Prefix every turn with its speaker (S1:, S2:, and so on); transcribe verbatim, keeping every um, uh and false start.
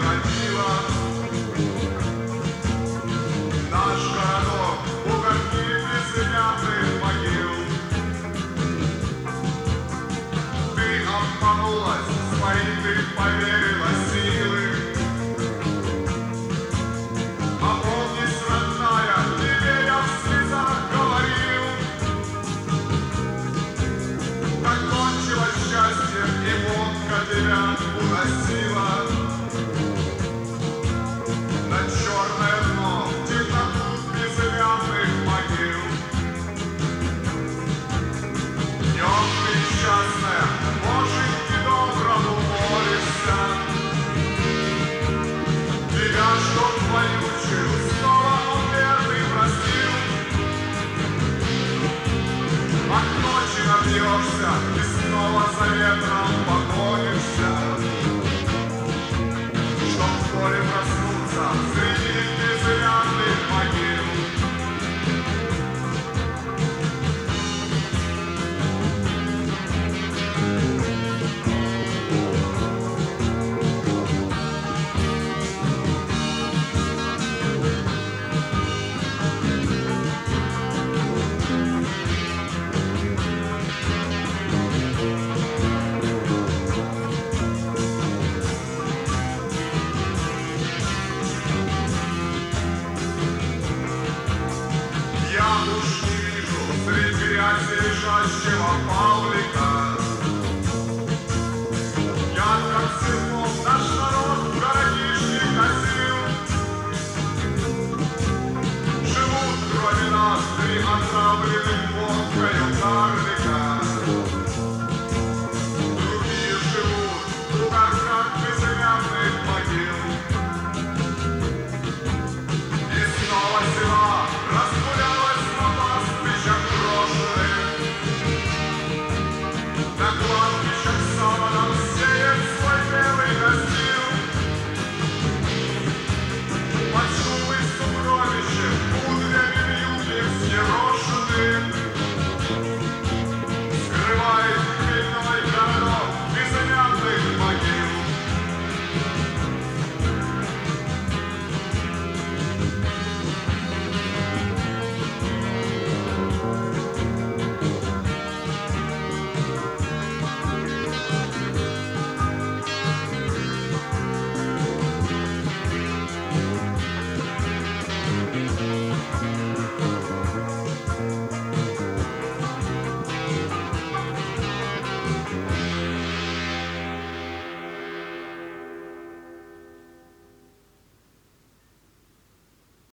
S1: родила. Наш городок угодни безымянных могил. Ты обманулась, в свои ты поверила силы. Опомнись, родная, тебе я в слезах говорил. Так кончилось счастье, и водка тебя уносила на черное дно, в темноту безымянных могил. Днем ты несчастная, может, недоброму молишься. Тебя, чтоб вонючую, снова он верный простил. А к ночи напьешься, и снова за ветром погонишься. Чтоб вскоре проснуться среди безымянных могил. Я уж не вижу среди грязи лежащего Павлика.